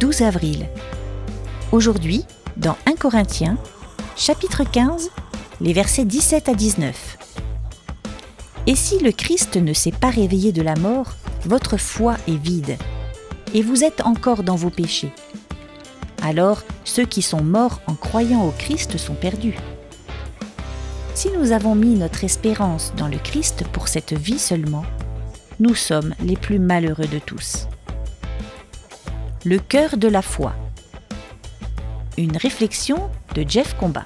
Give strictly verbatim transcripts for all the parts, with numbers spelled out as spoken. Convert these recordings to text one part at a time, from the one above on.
douze avril. Aujourd'hui, dans un Corinthiens, chapitre quinze, les versets dix-sept à dix-neuf. Et si le Christ ne s'est pas réveillé de la mort, votre foi est vide, et vous êtes encore dans vos péchés. Alors, ceux qui sont morts en croyant au Christ sont perdus. Si nous avons mis notre espérance dans le Christ pour cette vie seulement, nous sommes les plus malheureux de tous. Le cœur de la foi. Une réflexion de Jeff Combat.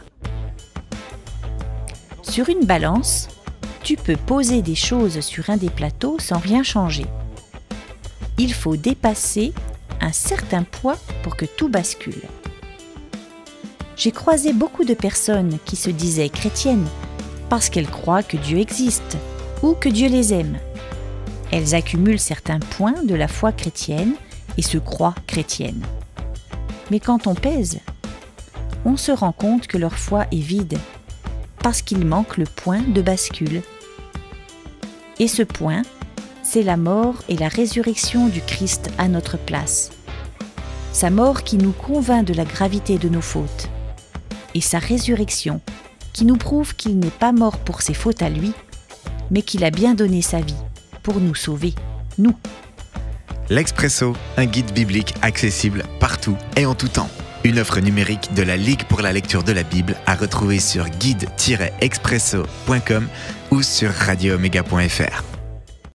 Sur une balance, tu peux poser des choses sur un des plateaux sans rien changer. Il faut dépasser un certain poids pour que tout bascule. J'ai croisé beaucoup de personnes qui se disaient chrétiennes parce qu'elles croient que Dieu existe ou que Dieu les aime. Elles accumulent certains points de la foi chrétienne et se croient chrétiennes. Mais quand on pèse, on se rend compte que leur foi est vide parce qu'il manque le point de bascule. Et ce point, c'est la mort et la résurrection du Christ à notre place. Sa mort qui nous convainc de la gravité de nos fautes, et sa résurrection qui nous prouve qu'il n'est pas mort pour ses fautes à lui, mais qu'il a bien donné sa vie pour nous sauver, nous. L'Expresso, un guide biblique accessible partout et en tout temps. Une offre numérique de la Ligue pour la lecture de la Bible à retrouver sur guide tiret expresso point com ou sur radio omega point f r.